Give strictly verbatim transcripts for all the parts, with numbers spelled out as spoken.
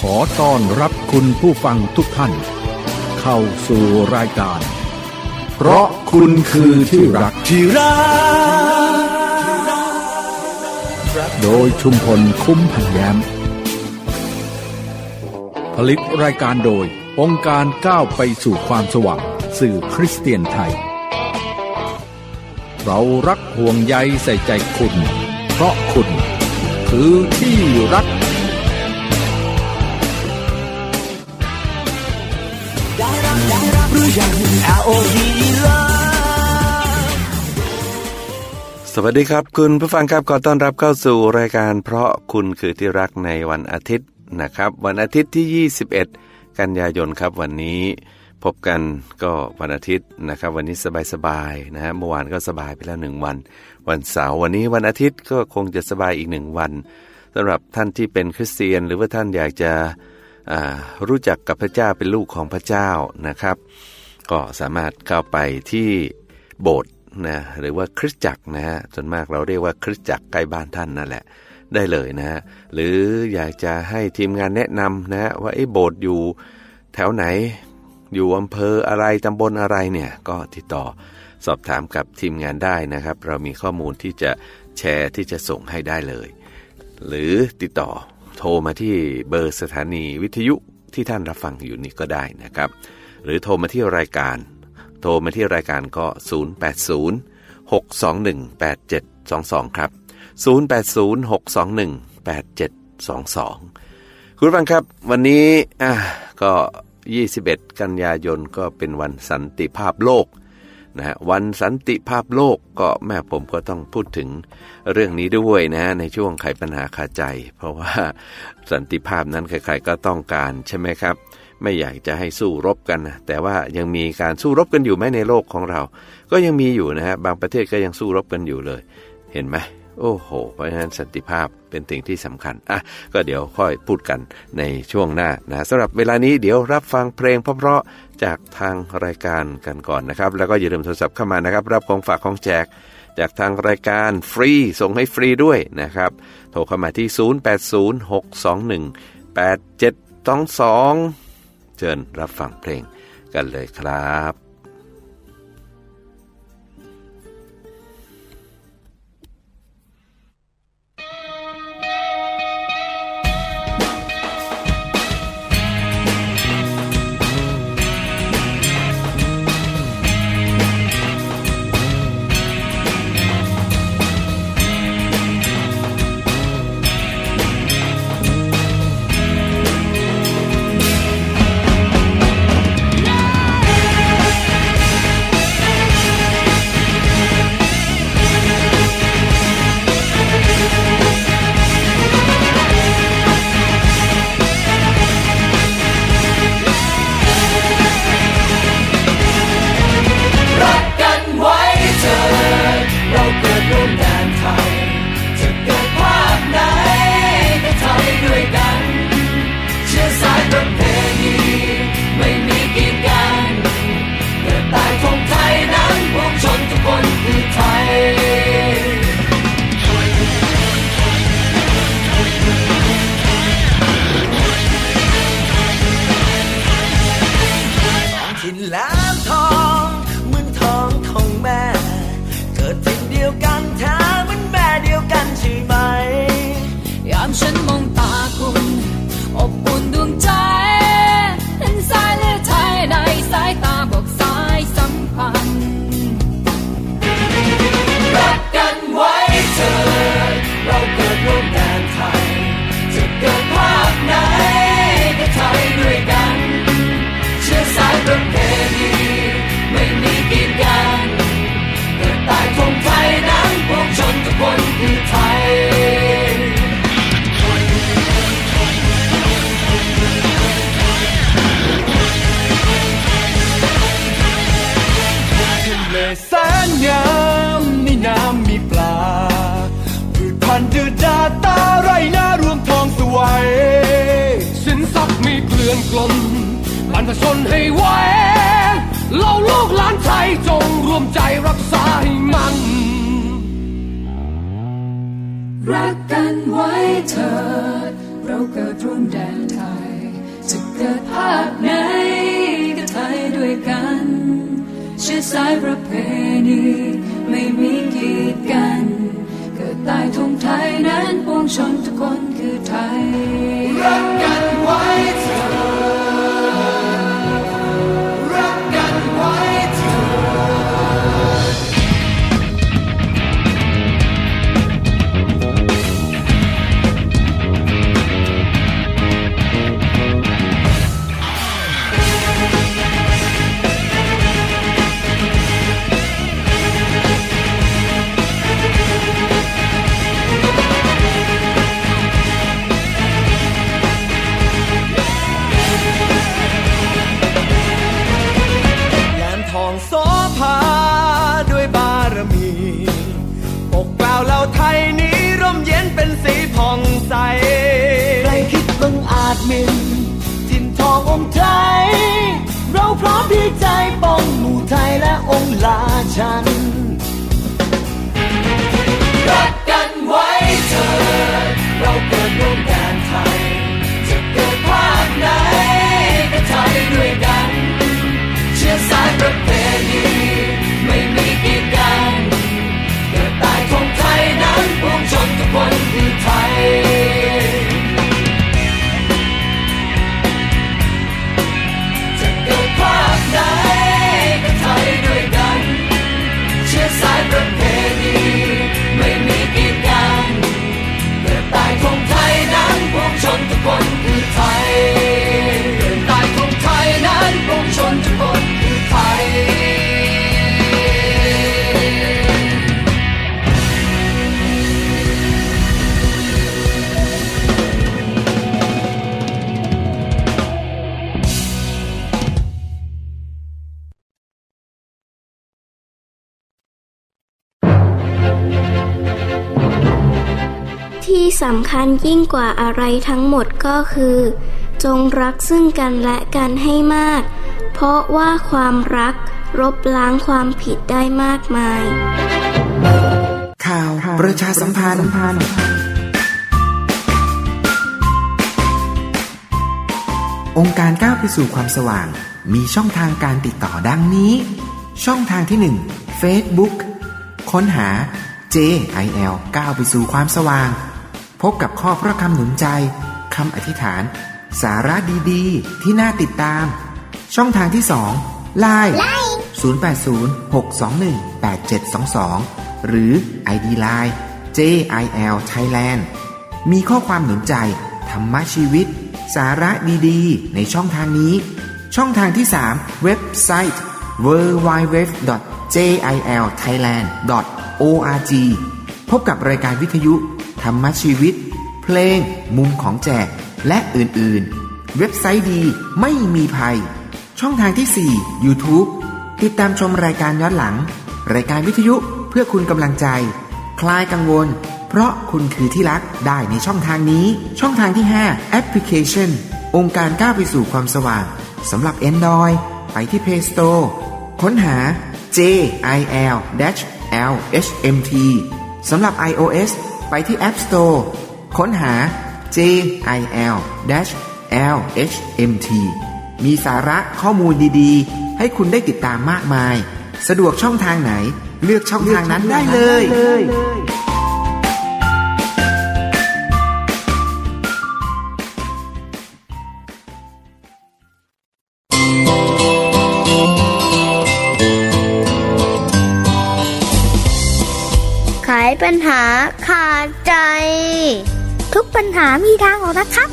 ขอต้อนรับคุณผู้ฟังทุกท่านเข้าสู่รายการเพราะคุณคือที่รักที่รักโดยชุมพลคุ้มพันแย้มผลิตรายการโดยองค์การก้าวไปสู่ความสว่างสื่อคริสเตียนไทยเรารักห่วงใยใส่ใจคุณเพราะคุณคือที่รักสวัสดีครับคุณผู้ฟังครับขอต้อนรับเข้าสู่รายการเพราะคุณคือที่รักในวันอาทิตย์นะครับวันอาทิตย์ที่ยี่สิบเอ็ดกันยายนครับวันนี้พบกันก็วันอาทิตย์นะครับวันนี้สบายๆนะฮะเมื่อวานก็สบายไปแล้วหนึ่งวันวันเสาร์วันนี้วันอาทิตย์ก็คงจะสบายอีกหนึ่งวันสำหรับท่านที่เป็นคริสเตียนหรือว่าท่านอยากจะรู้จักกับพระเจ้าเป็นลูกของพระเจ้านะครับก็สามารถเข้าไปที่โบสถ์นะหรือว่าคริสตจักรนะฮะส่วนมากเราเรียกว่าคริสตจักรใกล้บ้านท่านนั่นแหละได้เลยนะฮะหรืออยากจะให้ทีมงานแนะนำนะว่าไอ้โบสถ์อยู่แถวไหนอยู่อำเภออะไรตำบลอะไรเนี่ยก็ติดต่อสอบถามกับทีมงานได้นะครับเรามีข้อมูลที่จะแชร์ที่จะส่งให้ได้เลยหรือติดต่อโทรมาที่เบอร์สถานีวิทยุที่ท่านรับฟังอยู่นี้ก็ได้นะครับหรือโทรมาที่รายการโทรมาที่รายการก็ศูนย์ แปด ศูนย์ หก สอง หนึ่ง แปด เจ็ด สอง สองครับศูนย์ แปด ศูนย์ หก สอง หนึ่ง แปด เจ็ด สอง สองคุณผู้ฟังครับวันนี้อ่ะก็ยี่สิบเอ็ดกันยายนก็เป็นวันสันติภาพโลกนะฮะวันสันติภาพโลกก็แม่ผมก็ต้องพูดถึงเรื่องนี้ด้วยนะฮะในช่วงไขปัญหาคาใจเพราะว่าสันติภาพนั้นใครๆก็ต้องการใช่ไหมครับไม่อยากจะให้สู้รบกันนะแต่ว่ายังมีการสู้รบกันอยู่ไหมในโลกของเราก็ยังมีอยู่นะฮะบางประเทศก็ยังสู้รบกันอยู่เลยเห็นไหมโอ้โหเพราะฉะนั้นสันติภาพเป็นสิ่งที่สำคัญอ่ะก็เดี๋ยวค่อยพูดกันในช่วงหน้านะสำหรับเวลานี้เดี๋ยวรับฟังเพลงเพราะๆจากทางรายการกันก่อนนะครับแล้วก็อย่าลืมโทรศัพท์เข้ามานะครับรับของฝากของแจกจากทางรายการฟรีส่งให้ฟรีด้วยนะครับโทรเข้ามาที่ศูนย์ แปด ศูนย์ หก สอง หนึ่ง แปด เจ็ด สอง สองเชิญรับฟังเพลงกันเลยครับบรรพชนให้ไว้เราลูกหลานไทยจงรวมใจรักษาให้มันรักกันไว้เถิดเราเกิดร่วมแดนไทยเกิดภาคไหนก็ไทยด้วยกันเชื้อสายประเพณีไม่มีกีดกันเกิดใต้ธงไทยนั้นปวงชนทุกคนคือไทยรักกันไว้เถอะรักกันไว้เถอะใครคิดบังอาจหมิ่นถิ่นทององค์ไทยเราพร้อมที่ใจป้องหมู่ไทยและองค์ราชันรักกันไว้เถิดเราเกิดร่วมกันไทยจะเกิดภาคไหนก็ไทยด้วยกันเชื้อสายประเพณีไม่มีกีดกันเกิดใต้ธงไทยนั้นปวงชนทุกคนคือไทยจะเกิดภาคไหนก็ไทยด้วยกันเชื้อสายประเพณีไม่มีกีดกันเกิดใต้ธงไทยนั้นปวงชนทุกคนคือไทยเกิดใต้ธงไทยนั้นปวงชนทุกคนคือไทยที่สำคัญยิ่งกว่าอะไรทั้งหมดก็คือจงรักซึ่งกันและกันให้มากเพราะว่าความรักลบล้างความผิดได้มากมายข่าวประชาสัมพันธ์องค์การก้าวไปสู่ความสว่างมีช่องทางการติดต่อดังนี้ช่องทางที่หนึ่ง Facebook ค้นหา เจ ไอ แอล ก้าวไปสู่ความสว่างพบกับข้อพระคำหนุนใจคำอธิษฐานสาระดีๆที่น่าติดตามช่องทางที่สอง ไลน์ ศูนย์ แปด ศูนย์ หก สอง หนึ่ง แปด เจ็ด สอง สอง หรือ ไอ ดี ไลน์ เจ ไอ แอล Thailand มีข้อความหนุนใจธรรมะชีวิตสาระดีๆในช่องทางนี้ช่องทางที่สามเว็บไซต์ ดับเบิลยู ดับเบิลยู ดับเบิลยู ดอท เจ ไอ แอล ไทยแลนด์ ดอท โอ อาร์ จี พบกับรายการวิทยุธรรมะชีวิตเพลงมุมของแจกและอื่นๆเว็บไซต์ดีไม่มีภัยช่องทางที่สี่ YouTube ติดตามชมรายการย้อนหลังรายการวิทยุเพื่อคุณกำลังใจคลายกังวลเพราะคุณคือที่รักได้ในช่องทางนี้ช่องทางที่ห้าแอปพลิเคชันองค์การก้าวไปสู่ความสว่างสำหรับ Android ไปที่ Play Store ค้นหา เจ ไอ แอล แอล เอช เอ็ม ที สำหรับ iOS ไปที่ App Store ค้นหา เจ ไอ แอล แอล เอช เอ็ม ที มีสาระข้อมูลดีๆให้คุณได้ติดตามมากมายสะดวกช่องทางไหนเลือกช่องทางนั้นได้เลยไขปัญหาขาดใจทุกปัญหามีทางออกนะครับ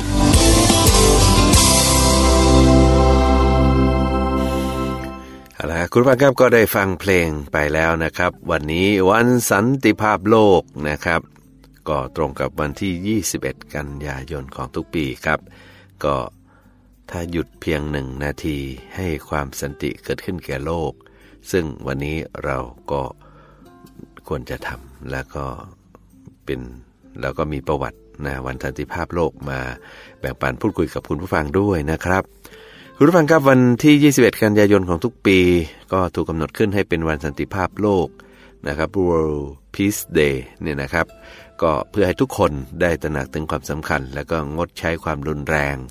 เอาล่ะคุณผู้ฟังครับก็ได้ฟังเพลงไปแล้วนะครับวันนี้วันสันติภาพโลกนะครับก็ตรงกับวันที่ยี่สิบเอ็ดกันยายนของทุกปีครับก็ถ้าหยุดเพียงหนึ่งนาทีให้ความสันติเกิดขึ้นแก่โลกซึ่งวันนี้เราก็ควรจะทำแล้วก็เป็นแล้วก็มีประวัตินะวันสันติภาพโลกมาแบ่งปันพูดคุยกับคุณผู้ฟังด้วยนะครับคุณผู้ฟังครับวันที่ยี่สิบเอ็ดกันยายนของทุกปีก็ถูกกำหนดขึ้นให้เป็นวันสันติภาพโลกนะครับ World Peace Day เนี่ยนะครับก็เพื่อให้ทุกคนได้ตระหนักถึงความสำคัญแล้วก็งดใช้ความรุนแรง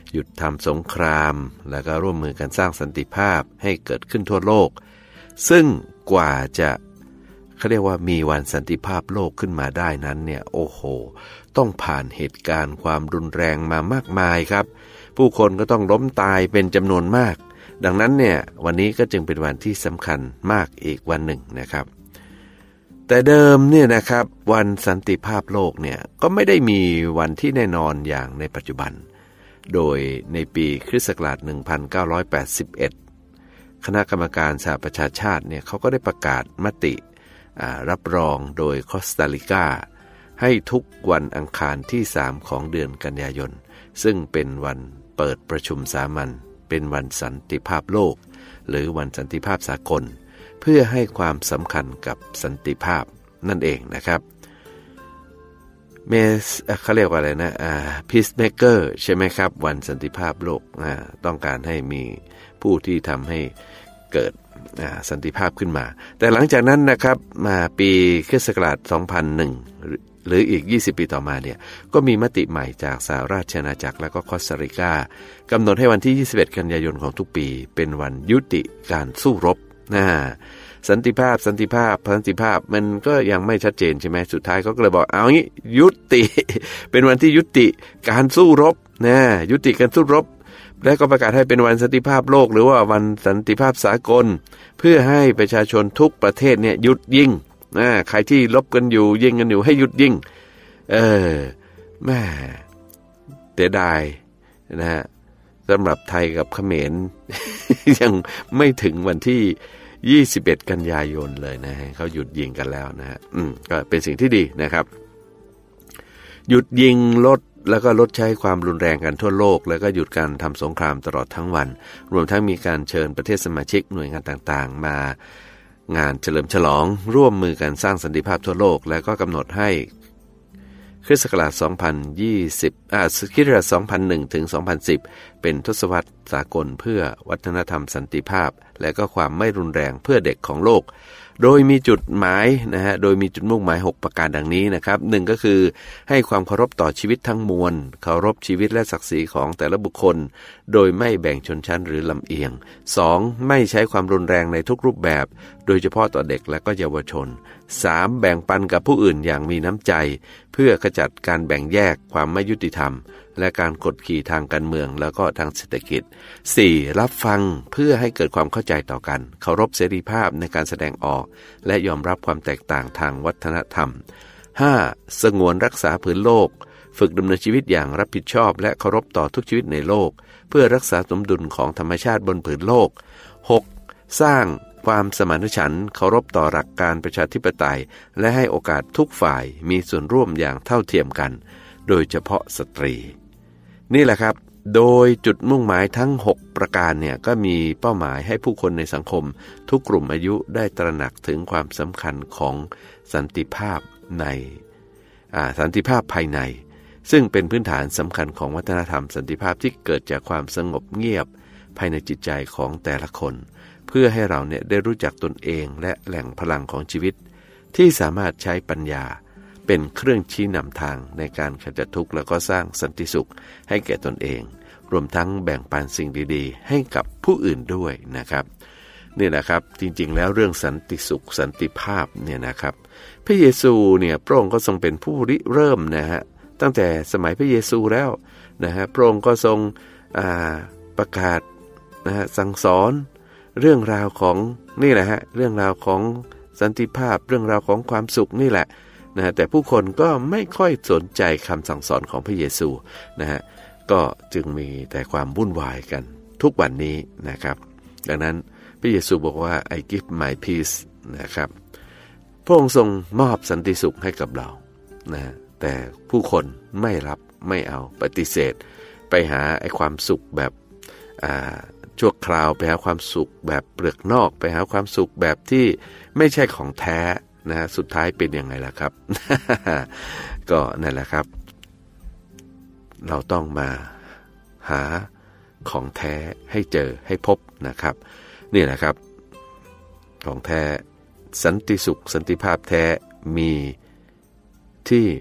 หยุดทำสงครามแล้วก็ร่วมมือกันสร้างสันติภาพให้เกิดขึ้นทั่วโลกซึ่งกว่าจะเขาเรียกว่ามีวันสันติภาพโลกขึ้นมาได้นั้นเนี่ยโอ้โหต้องผ่านเหตุการณ์ความรุนแรงมามากมายครับผู้คนก็ต้องล้มตายเป็นจำนวนมากดังนั้นเนี่ยวันนี้ก็จึงเป็นวันที่สำคัญมากอีกวันหนึ่งนะครับแต่เดิมเนี่ยนะครับวันสันติภาพโลกเนี่ยก็ไม่ได้มีวันที่แน่นอนอย่างในปัจจุบันโดยในปีคริสต์ศักราชหนึ่งพันเก้าร้อยแปดสิบเอ็ดคณะกรรมการสหประชาชาติเนี่ยเขาก็ได้ประกาศมติรับรองโดยคอสตาริกาให้ทุกวันอังคารที่สามของเดือนกันยายนซึ่งเป็นวันเปิดประชุมสามัญเป็นวันสันติภาพโลกหรือวันสันติภาพสากลเพื่อให้ความสำคัญกับสันติภาพนั่นเองนะครับเมสเขาเรียกว่าอะไรนะอ่า Peacemaker ใช่ไหมครับวันสันติภาพโลกอ่าต้องการให้มีผู้ที่ทำให้เกิดสันติภาพขึ้นมาแต่หลังจากนั้นนะครับมาปีคริสต์ศักราชสองพันหนึ่งหรืออีกยี่สิบปีต่อมาเนี่ยก็มีมติใหม่จากสหราชอาณาจักรและก็คอสตาริกากำหนดให้วันที่ยี่สิบเอ็ดกันยายนของทุกปีเป็นวันยุติการสู้รบนะสันติภาพสันติภาพสันติภาพมันก็ยังไม่ชัดเจนใช่ไหมสุดท้ายเขาก็เลยบอกเอางี้ยุติเป็นวันที่ยุติการสู้รบนะยุติการสู้รบและก็ประกาศให้เป็นวันสันติภาพโลกหรือว่าวันสันติภาพสากลเพื่อให้ประชาชนทุกประเทศเนี่ยหยุดยิงนะใครที่ลบกันอยู่ยิงกันอยู่ให้หยุดยิงเออแม่เสียดายนะฮะสำหรับไทยกับเขมร ยังไม่ถึงวันที่ยี่สิบเอ็ดกันยายนเลยนะฮะเขาหยุดยิงกันแล้วนะฮะอืมก็เป็นสิ่งที่ดีนะครับหยุดยิงลดแล้วก็ลดใช้ความรุนแรงกันทั่วโลกแล้วก็หยุดการทำสงครามตลอดทั้งวันรวมทั้งมีการเชิญประเทศสมาชิกหน่วยงานต่างๆมางานเฉลิมฉลองร่วมมือกันสร้างสันติภาพทั่วโลกแล้วก็กำหนดให้คริสต์ศักราชสองพันยี่สิบอ่าคริสต์ศักราชสองพันหนึ่งถึงสองพันสิบเป็นทศวรรษสากลเพื่อวัฒนธรรมสันติภาพและก็ความไม่รุนแรงเพื่อเด็กของโลกโดยมีจุดหมายนะฮะโดยมีจุดมุ่งหมายหกประการดังนี้นะครับหนึ่งก็คือให้ความเคารพต่อชีวิตทั้งมวลเคารพชีวิตและศักดิ์ศรีของแต่ละบุคคลโดยไม่แบ่งชนชั้นหรือลำเอียงสองไม่ใช้ความรุนแรงในทุกรูปแบบโดยเฉพาะต่อเด็กและก็เยาวชนสามแบ่งปันกับผู้อื่นอย่างมีน้ำใจเพื่อขจัดการแบ่งแยกความไม่ยุติธรรมและการกดขี่ทางการเมืองแล้วก็ทางเศรษฐกิจสี่รับฟังเพื่อให้เกิดความเข้าใจต่อกันเคารพเสรีภาพในการแสดงออกและยอมรับความแตกต่างทางวัฒนธรรมห้าสงวนรักษาผืนโลกฝึกดำเนินชีวิตอย่างรับผิดชอบและเคารพต่อทุกชีวิตในโลกเพื่อรักษาสมดุลของธรรมชาติบนผืนโลกหกสร้างความสมานฉันท์เคารพต่อหลักการประชาธิปไตยและให้โอกาสทุกฝ่ายมีส่วนร่วมอย่างเท่าเทียมกันโดยเฉพาะสตรีนี่แหละครับโดยจุดมุ่งหมายทั้งหกประการเนี่ยก็มีเป้าหมายให้ผู้คนในสังคมทุกกลุ่มอายุได้ตระหนักถึงความสำคัญของสันติภาพในสันติภาพภายในซึ่งเป็นพื้นฐานสำคัญของวัฒนธรรมสันติภาพที่เกิดจากความสงบเงียบภายในจิตใจของแต่ละคนเพื่อให้เราเนี่ยได้รู้จักตนเองและแหล่งพลังของชีวิตที่สามารถใช้ปัญญาเป็นเครื่องชี้นำทางในการขจัดทุกข์แล้วก็สร้างสันติสุขให้แก่ตนเองรวมทั้งแบ่งปันสิ่งดีๆให้กับผู้อื่นด้วยนะครับนี่แหละครับจริงๆแล้วเรื่องสันติสุขสันติภาพเนี่ยนะครับพระเยซูเนี่ยพระองค์ก็ทรงเป็นผู้ริเริ่มนะฮะตั้งแต่สมัยพระเยซูแล้วนะฮะพระองค์ก็ทรงประกาศนะฮะสั่งสอนเรื่องราวของนี่แหละฮะเรื่องราวของสันติภาพเรื่องราวของความสุขนี่แหละนะแต่ผู้คนก็ไม่ค่อยสนใจคำสั่งสอนของพระเยซูนะฮะก็จึงมีแต่ความวุ่นวายกันทุกวันนี้นะครับดังนั้นพระเยซูบอกว่า I give my peace นะครับพระองค์ทรงมอบสันติสุขให้กับเรานะแต่ผู้คนไม่รับไม่เอาปฏิเสธไปหาไอ้ความสุขแบบอ่าชั่วคราวไปหาความสุขแบบเปลือกนอกไปหาความสุขแบบที่ไม่ใช่ของแท้นะสุดท้ายเป็นยังไงล่ะครับ ก็นั่นแหละครับเราต้องมาหาของแท้ให้เจอให้พบนะครับนี่แหละครับของแท้สันติสุขสันติภาพแท้มีที่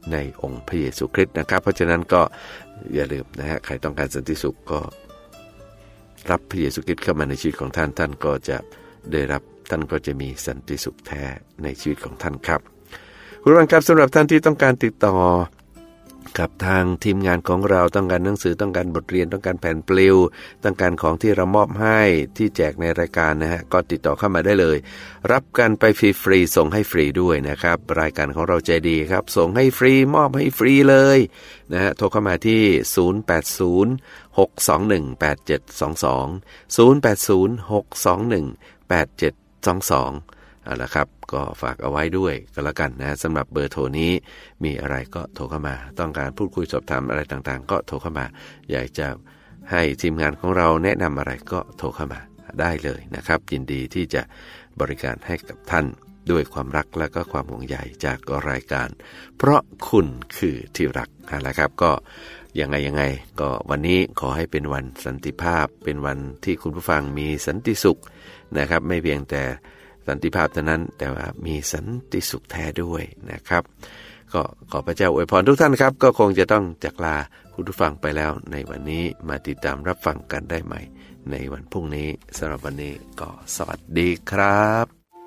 ในองค์พระเยซูคริสต์นะครับเพราะฉะนั้นก็อย่าลืมนะฮะใครต้องการสันติสุขก็รับพระเยซูคริสต์เข้ามาในชีวิตของท่านท่านก็จะได้รับท่านก็จะมีสันติสุขแท้ในชีวิตของท่านครับคุณผู้ฟังครับสำหรับท่านที่ต้องการติดต่อกับทางทีมงานของเราต้องการหนังสือต้องการบทเรียนต้องการแผ่นปลิวต้องการของที่เรามอบให้ที่แจกในรายการนะฮะก็ติดต่อเข้ามาได้เลยรับกันไปฟรีๆส่งให้ฟรีด้วยนะครับรายการของเราใจดีครับส่งให้ฟรีมอบให้ฟรีเลยนะฮะโทรเข้ามาที่ศูนย์ แปด ศูนย์ หก สอง หนึ่ง แปด เจ็ด สอง สอง ศูนย์ แปด ศูนย์ หก สอง หนึ่ง แปด เจ็ด สอง สองเอาละครับก็ฝากเอาไว้ด้วยก็แล้วกันนะสำหรับเบอร์โทรนี้มีอะไรก็โทรเข้ามาต้องการพูดคุยสอบถามอะไรต่างๆก็โทรเข้ามาอยากจะให้ทีมงานของเราแนะนำอะไรก็โทรเข้ามาได้เลยนะครับยินดีที่จะบริการให้กับท่านด้วยความรักและก็ความห่วงใยจากรายการเพราะคุณคือที่รักเอาละครับก็ยังไงยังไงก็วันนี้ขอให้เป็นวันสันติภาพเป็นวันที่คุณผู้ฟังมีสันติสุขนะครับไม่เพียงแต่สันติภาพเท่านั้นแต่ว่ามีสันติสุขแท้ด้วยนะครับก็ขอพระเจ้าอวยพรทุกท่านครับก็คงจะต้องจากลาคุณผู้ฟังไปแล้วในวันนี้มาติดตามรับฟังกันได้ใหม่ในวันพรุ่งนี้สำหรับวันนี้ก็สวัสดีครับ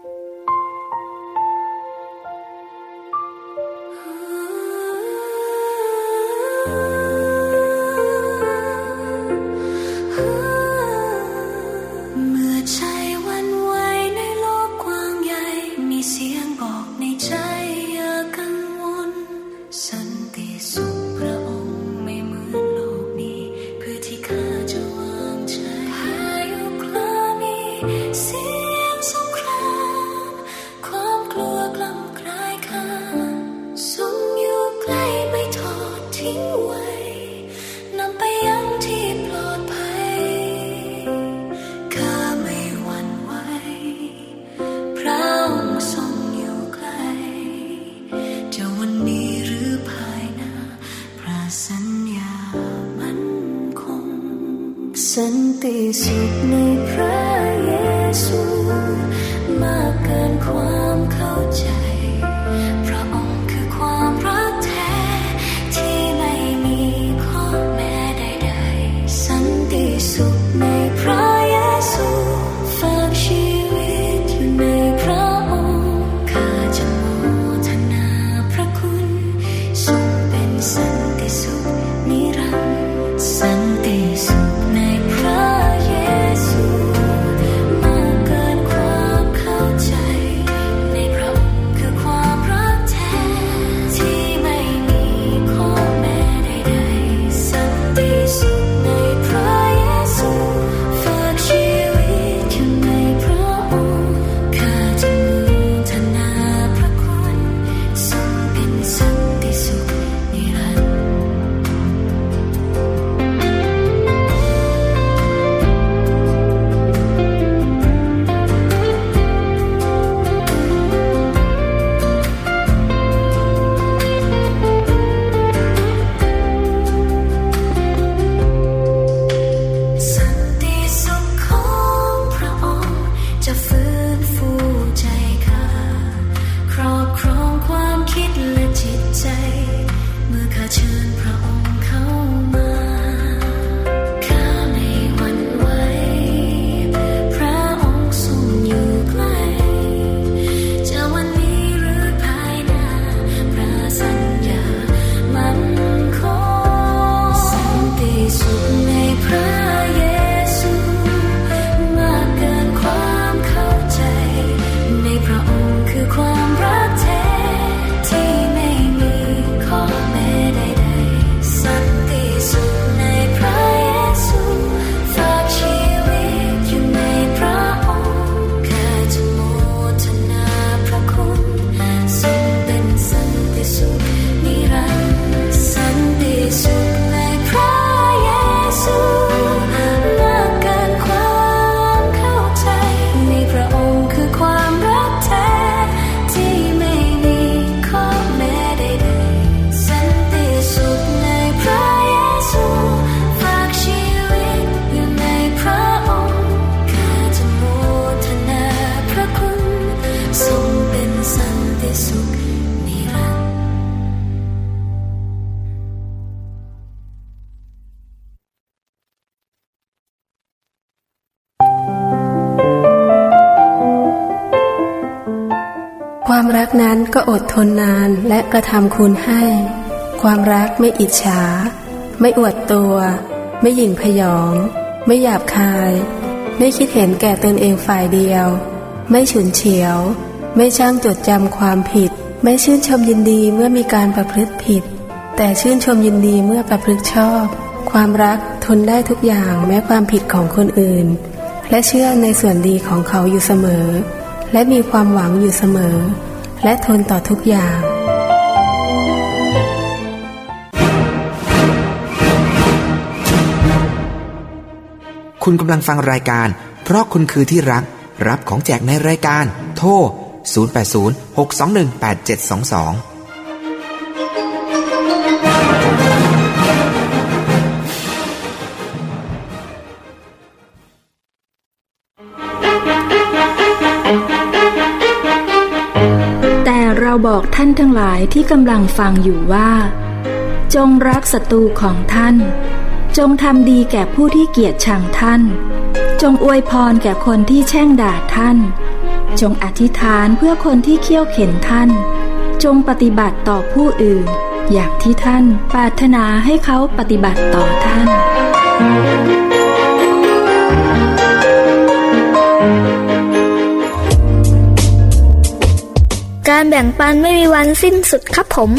สันติสุขในพระเยซูมากเกินความเข้าใจพระองค์คือความรักแท้ที่ไม่มีข้อแม้ใดๆสันติสุขในพระเยซูฝากชีวิตอยู่ในพระองค์ข้าจะโมทนาพระคุณทรงเป็นสันติสุขนิรันดร์สันติสุขมากเกินความเข้าใจในพระองค์คือรักนั้นก็อดทนนานและกระทำคุณให้ความรักไม่อิจฉาไม่อวดตัวไม่หยิ่งพยองไม่หยาบคายไม่คิดเห็นแก่ตนเองฝ่ายเดียวไม่ฉุนเฉียวไม่ช่างจดจำความผิดไม่ชื่นชมยินดีเมื่อมีการประพฤติผิดแต่ชื่นชมยินดีเมื่อประพฤติชอบความรักทนได้ทุกอย่างแม้ความผิดของคนอื่นและเชื่อในส่วนดีของเขาอยู่เสมอและมีความหวังอยู่เสมอและทนต่อทุกอย่างคุณกำลังฟังรายการเพราะคุณคือที่รักรับของแจกในรายการโทรศูนย์ แปด ศูนย์ หก สอง หนึ่ง แปด เจ็ด สอง สองแต่เราบอกท่านทั้งหลายที่กำลังฟังอยู่ว่าจงรักศัตรูของท่านจงทำดีแก่ผู้ที่เกลียดชังท่านจงอวยพรแก่คนที่แช่งด่าท่านจงอธิษฐานเพื่อคนที่เคี่ยวเข็นท่านจงปฏิบัติต่อผู้อื่นอย่างที่ท่านปรารถนาให้เขาปฏิบัติต่อท่านการแบ่งปันไม่มีวันสิ้นสุดครับผม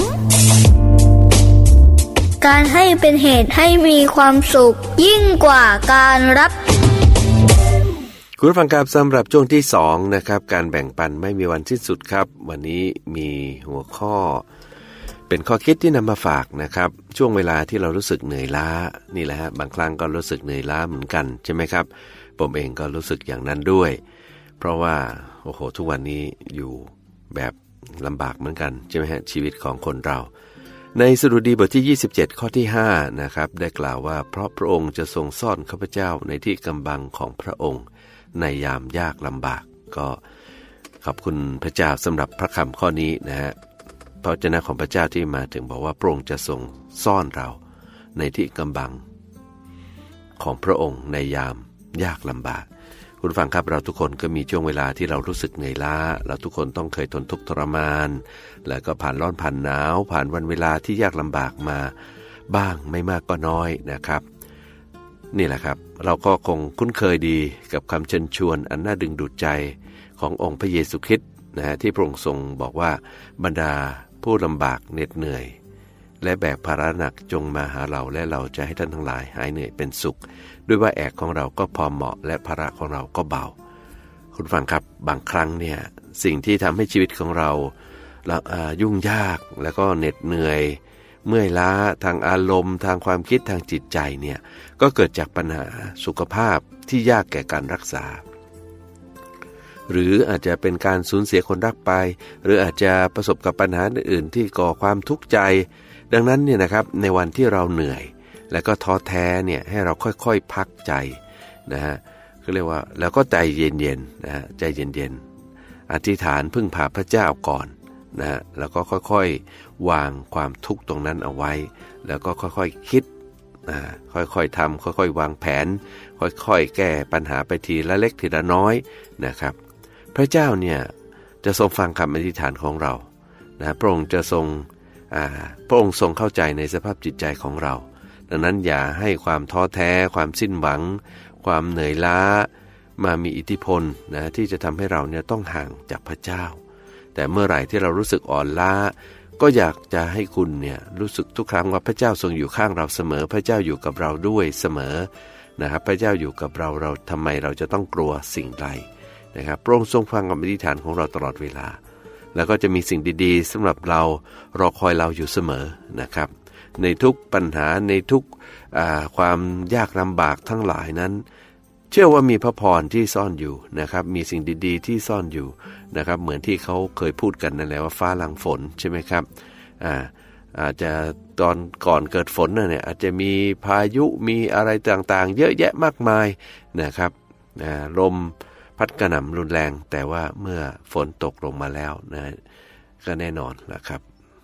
การให้เป็นเหตุให้มีความสุขยิ่งกว่าการรับคุณผู้ฟังครับสำหรับช่วงที่สองนะครับการแบ่งปันไม่มีวันสิ้นสุดครับวันนี้มีหัวข้อเป็นข้อคิดที่นำมาฝากนะครับช่วงเวลาที่เรารู้สึกเหนื่อยล้านี่แหละฮะบางครั้งก็รู้สึกเหนื่อยล้าเหมือนกันใช่ไหมครับผมเองก็รู้สึกอย่างนั้นด้วยเพราะว่าโอ้โหทุกวันนี้อยู่แบบลำบากเหมือนกันใช่ไหมฮะชีวิตของคนเราในสดุดีบทที่ยี่สิบเจ็ดข้อที่ห้านะครับได้กล่าวว่าเพราะพระองค์จะทรงซ่อนข้าพเจ้าในที่กำบังของพระองค์ในยามยากลำบากก็ขอบคุณพระเจ้าสำหรับพระคำข้อนี้นะฮะพระวจนะของพระเจ้าที่มาถึงบอกว่าพระองค์จะทรงซ่อนเราในที่กำบังของพระองค์ในยามยากลำบากคุณฟังครับเราทุกคนก็มีช่วงเวลาที่เรารู้สึกเหนื่อยล้าเราทุกคนต้องเคยทนทุกข์ทรมานแล้วก็ผ่านร้อนผ่านหนาวผ่านวันเวลาที่ยากลำบากมาบ้างไม่มากก็น้อยนะครับนี่แหละครับเราก็คงคุ้นเคยดีกับคำเชิญชวนอันน่าดึงดูดใจขององค์พระเยซูคริสต์นะฮะที่พระองค์ทรงบอกว่าบรรดาผู้ลำบากเหน็ดเหนื่อยและแบกภาระหนักจงมาหาเราและเราจะให้ท่านทั้งหลายหายเหนื่อยเป็นสุขด้วยว่าแอกของเราก็พอเหมาะและภาระของเราก็เบาคุณฟังครับบางครั้งเนี่ยสิ่งที่ทำให้ชีวิตของเรายุ่งยากแล้วก็เหน็ดเหนื่อยเมื่อยล้าทางอารมณ์ทางความคิดทางจิตใจเนี่ยก็เกิดจากปัญหาสุขภาพที่ยากแก่การรักษาหรืออาจจะเป็นการสูญเสียคนรักไปหรืออาจจะประสบกับปัญหาอื่นๆที่ก่อความทุกข์ใจดังนั้นเนี่ยนะครับในวันที่เราเหนื่อยและก็ท้อแท้เนี่ยให้เราค่อยๆพักใจนะฮะก็เรียกว่าแล้วก็ใจเย็นๆนะฮะใจเย็นๆอธิษฐานพึ่งพาพระเจ้าก่อนนะฮะแล้วก็ค่อยๆวางความทุกข์ตรงนั้นเอาไว้แล้วก็ค่อยๆคิดอ่าค่อยๆทำค่อยๆวางแผนค่อยๆแก้ปัญหาไปทีละเล็กทีละน้อยนะครับพระเจ้าเนี่ยจะทรงฟังคำอธิษฐานของเรานะพระองค์จะทรงอ่าพระองค์ทรงเข้าใจในสภาพจิตใจของเราดังนั้นอย่าให้ความท้อแท้ความสิ้นหวังความเหนื่อยล้ามามีอิทธิพลนะที่จะทำให้เราเนี่ยต้องห่างจากพระเจ้าแต่เมื่อไหร่ที่เรารู้สึกอ่อนล้าก็อยากจะให้คุณเนี่ยรู้สึกทุกครั้งว่าพระเจ้าทรงอยู่ข้างเราเสมอพระเจ้าอยู่กับเราด้วยเสมอนะครับพระเจ้าอยู่กับเราเราทำไมเราจะต้องกลัวสิ่งใดนะครับพระองค์ทรงฟังคำอธิษฐานของเราตลอดเวลาแล้วก็จะมีสิ่งดีๆสำหรับเรารอคอยเราอยู่เสมอนะครับในทุกปัญหาในทุกความยากลำบากทั้งหลายนั้นเชื่อว่ามีพระพรที่ซ่อนอยู่นะครับมีสิ่งดีๆที่ซ่อนอยู่นะครับเหมือนที่เขาเคยพูดกันนั่นแหละว่าฟ้าหลังฝนใช่ไหมครับอ่าอาจจะตอนก่อนเกิดฝนเนี่ยอาจจะมีพายุมีอะไรต่างๆเยอะแยะมากมายนะครับลมพัดกระหน่ำรุนแรงแต่ว่าเมื่อฝนตกลงมาแล้วนะก็แน่นอนนะครับ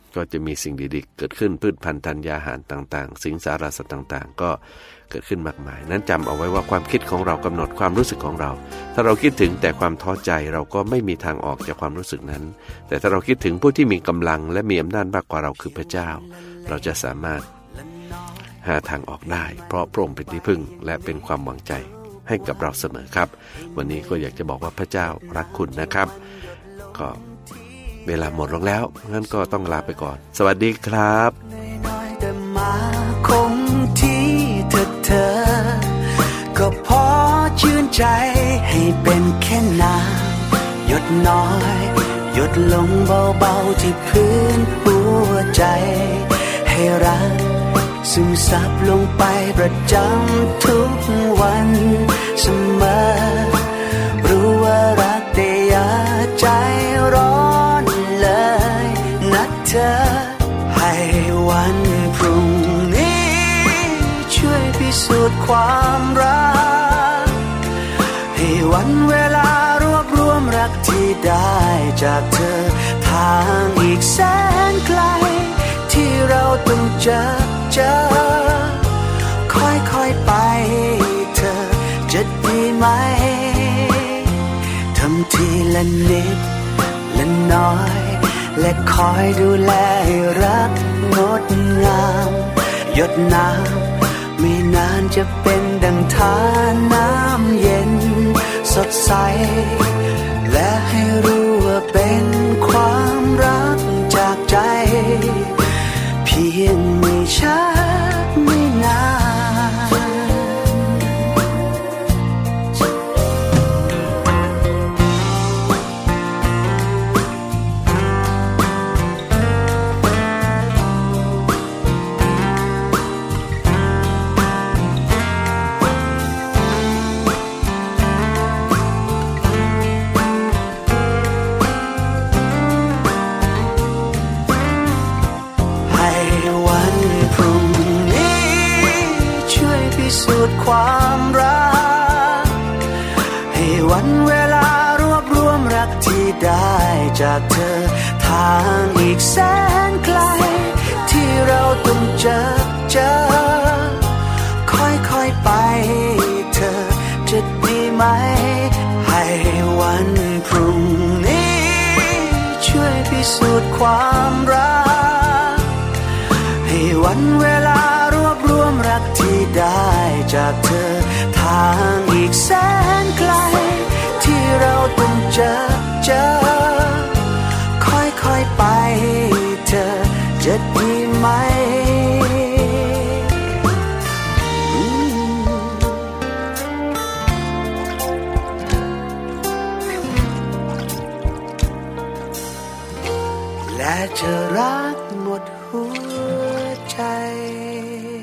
ก็จะมีสิ่งดีๆเกิดขึ้นพืชพันธุ์ธัญญาหารต่างๆสิงสารสัตว์ต่างๆก็เกิดขึ้นมากมายนั้นจำเอาไว้ว่าความคิดของเรากำหนดความรู้สึกของเราถ้าเราคิดถึงแต่ความท้อใจเราก็ไม่มีทางออกจากความรู้สึกนั้นแต่ถ้าเราคิดถึงผู้ที่มีกำลังและมีอำนาจมากกว่าเราคือพระเจ้าเราจะสามารถหาทางออกได้เพราะพระองค์เป็นที่พึ่งและเป็นความหวังใจให้กับเราเสมอครับวันนี้ก็อยากจะบอกว่าพระเจ้ารักคุณนะครับก็เวลาหมดลงแล้วงั้นก็ต้องลาไปก่อนสวัสดีครับคงที่เธอเธอก็พอชื่นใจให้เป็นแค่น้ำหยดน้อยหยดลงเบาๆที่พื้นหัวใจให้รักซึมซับลงไปประจำทุกวันเสมอรู้ว่ารักแต่อย่าใจร้อนเลยนะเธอให้วันพรุ่งนี้ช่วยพิสูจน์ความรักให้วันเวลารวบรวมรักที่ได้จากเธอทางอีกแสนไกลที่เราต้องเจอเจอค่อยๆไปเธอจะดีไหมทำทีละนิดละน้อยและคอยดูแลให้รักงดงามหยดน้ำไม่นานจะเป็นดังทานน้ำเย็นสดใสและให้รู้ว่าเป็นความรักจากใจเพียงไม่ช้าไม่นานความรักให้วันเวลารวบรวมรักที่ได้จากเธอทางอีกแสนไกลที่เราต้องเจอเจอค่อยๆไปเธอจะดีไหมให้วันพรุ่งนี้ช่วยพิสูจน์ความรักให้วันเวลารวบรวมรักที่ได้จากเธอทางอีกแสนไกลที่เราต้องเจอเจอค่อยๆไปเธอจะดีไหมและจะรักหมดหัวใจ